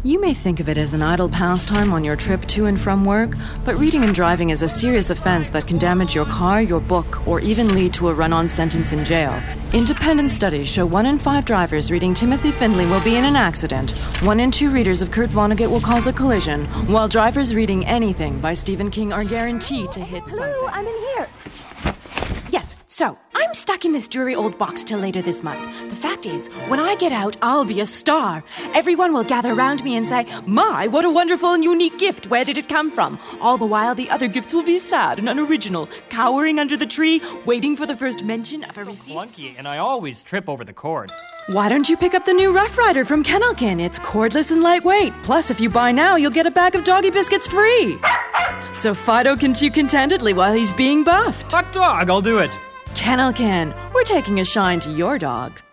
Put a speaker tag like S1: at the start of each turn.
S1: You may think of it as an idle pastime on your trip to and from work, but reading and driving is a serious offense that can damage your car, your book, or even lead to a run-on sentence in jail. Independent studies show 1 in 5 drivers reading Timothy Findlay will be in an accident. 1 in 2 readers of Kurt Vonnegut will cause a collision, while drivers reading anything by Stephen King are guaranteed to hit something.
S2: Hello, I'm in here.
S1: Yes, so I'm stuck in this dreary old box till later this month. The fact is, when I get out, I'll be a star. Everyone will gather around me and say, "My, what a wonderful and unique gift. Where did it come from?" All the while, the other gifts will be sad and unoriginal, cowering under the tree, waiting for the first mention of a receipt.
S3: Clunky, and I always trip over the cord.
S1: Why don't you pick up the new Rough Rider from Kennelkin? It's cordless and lightweight. Plus, if you buy now, you'll get a bag of doggy biscuits free. So Fido can chew contentedly while he's being buffed.
S3: Hot dog, I'll do it.
S1: Kennelkin, we're taking a shine to your dog.